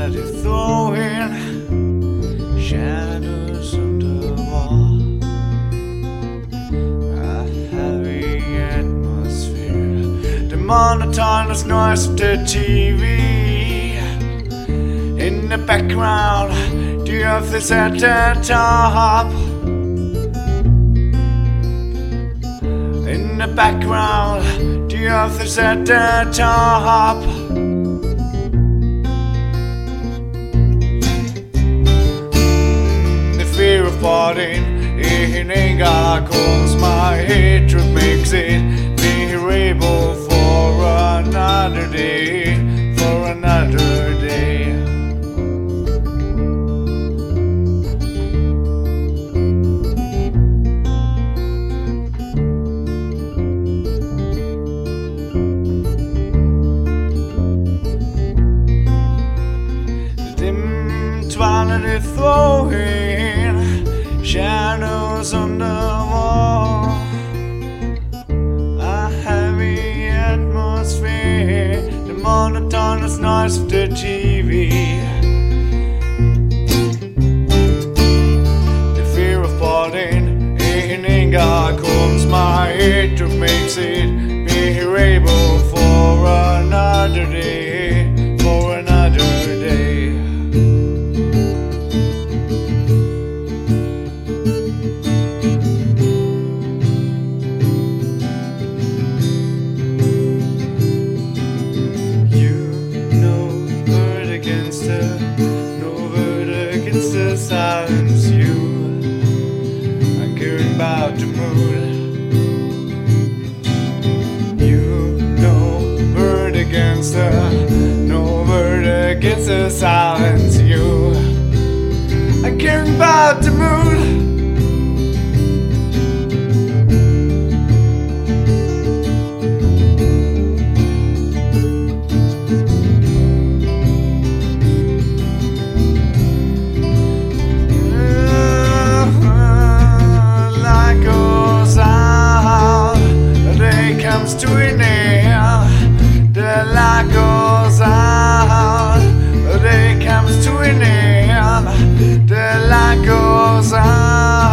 that is throwing shadows on the wall. A heavy atmosphere, the monotonous noise of the TV. In the background, the earth is at the top. In the background, the earth is at the top. The fear of parting in anger calls my hatred, makes it bearable for another day, for another day. Twilight is throwing shadows on the wall. A heavy atmosphere, the monotonous noise of the TV. The fear of parting in anger calms my hatred, makes it bearable for another day, for another day. No word against the silence. You are caring about the mood. You no word against the, no word against the silence. You are caring about the mood. To an end, the light goes out. The day comes to an end, the light goes out.